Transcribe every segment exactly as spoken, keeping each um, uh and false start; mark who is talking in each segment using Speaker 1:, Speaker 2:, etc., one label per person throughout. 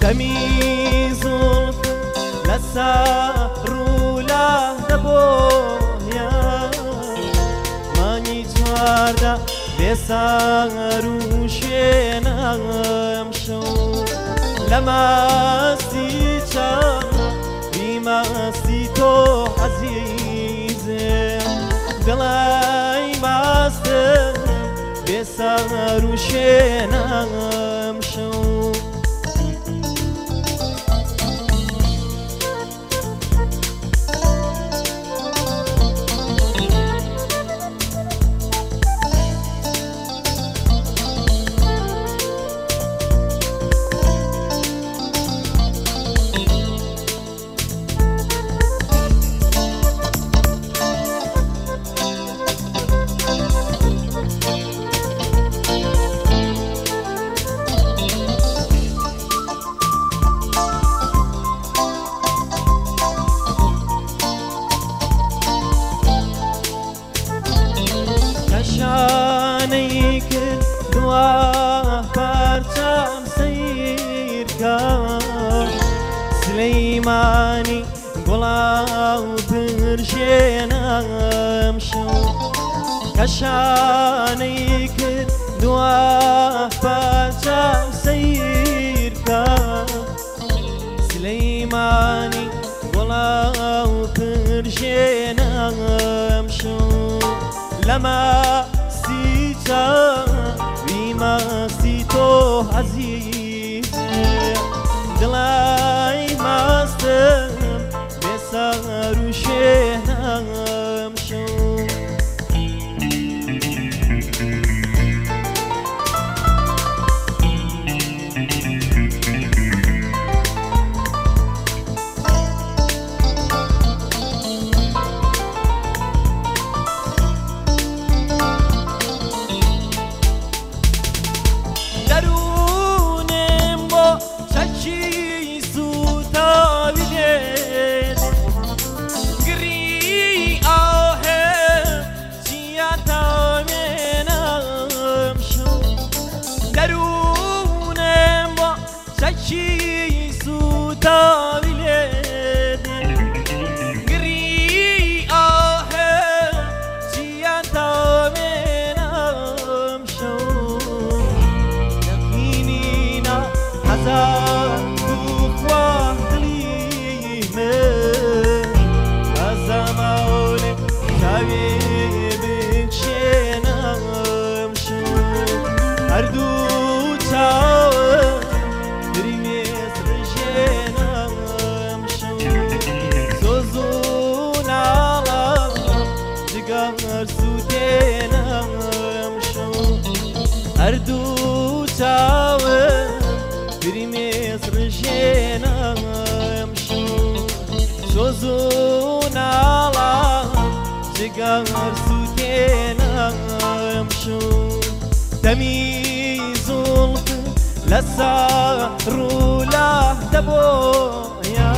Speaker 1: دمی زلف لسر رو لهدبویا مانی توارده بسر و شنم شو لمستی چم بیمستی تو عزیزم دلای مستم بسر و شنم شو شانه که دوا پرچم سیر کن سلیمانی گلاو پرشنم شو کشانه که دوا پرچم سیر کن سلیمانی گلاو پرشنم شو لما سیتا بیما سیتو عزیز دلای مستم بسر و شنم شو شکی سوتا ویلده گری آه چیانتا منم شو یقینینا هزار بخواه دلیمه ازمال شوی بکشنم شو هر دو چاوه هر دو چاوه بری مصر شنم شو سوزون آلا جگر سوتنم شو دمی زلف لسر رو لهدبویا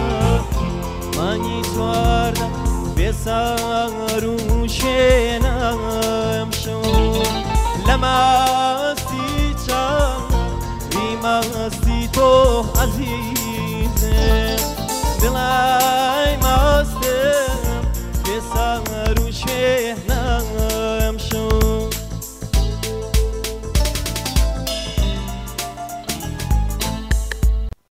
Speaker 1: مانی توارده بسر و شنم شو لمستی چم بیمستی تو عزیزم دلای مستم بسر